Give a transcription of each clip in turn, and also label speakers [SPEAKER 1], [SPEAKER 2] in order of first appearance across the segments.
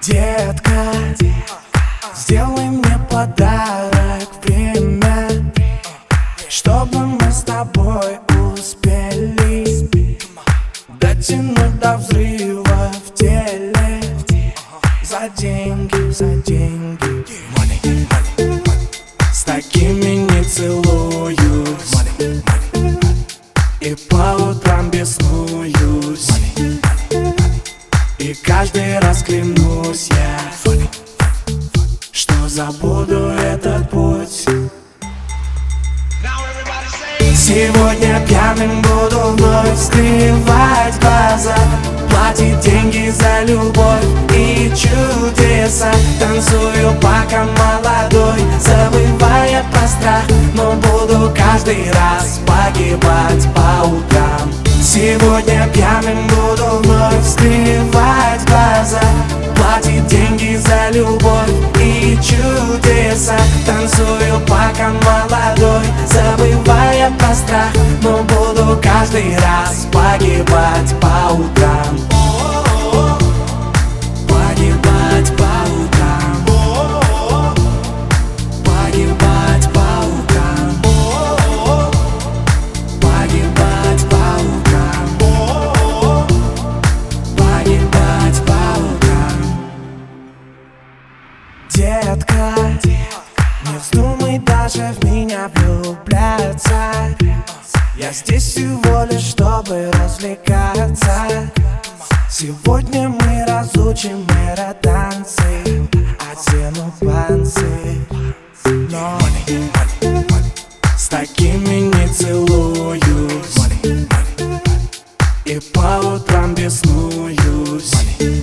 [SPEAKER 1] Детка, сделай мне подарок, время, чтобы мы с тобой успели дотянуть до взрыва в теле. За деньги, за деньги, с такими не целуюсь, и по утрам беснуюсь, и каждый раз клянусь я, что забуду этот путь. Сегодня пьяным буду вновь скрывать глаза, платить деньги за любовь и чудеса. Танцую пока молодой, забывая про страх, но буду каждый раз погибать по утрам. Сегодня пьяным буду вновь скрывать глаза, платить деньги за любовь и чудеса. Танцую пока молодой, забывая про страх, но буду каждый раз погибать по утрам. Погибать по утрам. Погибать по утрам. Погибать по утрам. Погибать по утрам. Детка, не вздумай даже в меня влюбляться. Я здесь всего лишь, чтобы развлекаться. Сегодня мы разучим танцы, одену панцирь, но с такими не целуюсь, и по утрам беснуюсь,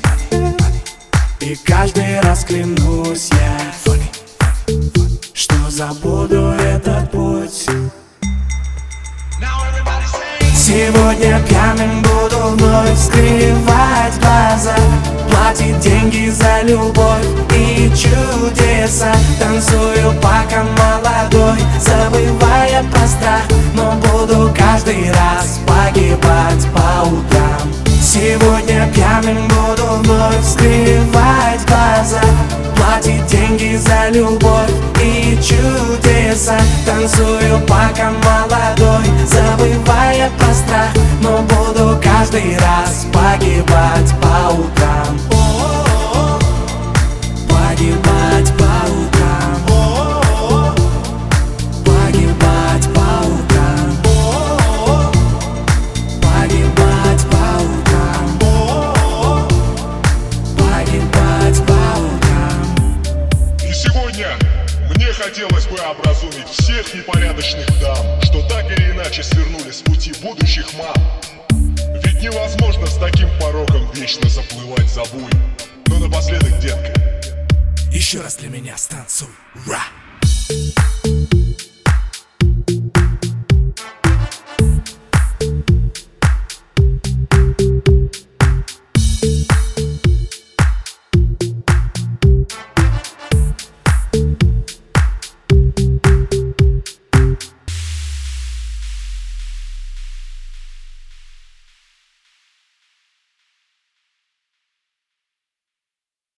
[SPEAKER 1] и каждый раз клянусь я, что забуду этот путь. Сегодня пьяным буду вновь скрывать глаза, платить деньги за любовь и чудеса. Танцую пока молодой, забывая про страх, но буду каждый раз погибать по утрам. Сегодня пьяным буду вновь скрывать глаза, платить деньги за любовь и чудеса. Танцую пока молодой, забывая про страх, но буду каждый раз погибать по утрам. Погибать по утрам. Погибать по утрам. Погибать по утрам. Погибать по утрам.
[SPEAKER 2] И сегодня мне хотелось бы образумить всех непорядочных дам, что так или иначе свернули с пути будущих мам. Ведь невозможно с таким пороком вечно заплывать за буй. Но напоследок, детка,
[SPEAKER 1] еще раз для меня станцуй. Ра!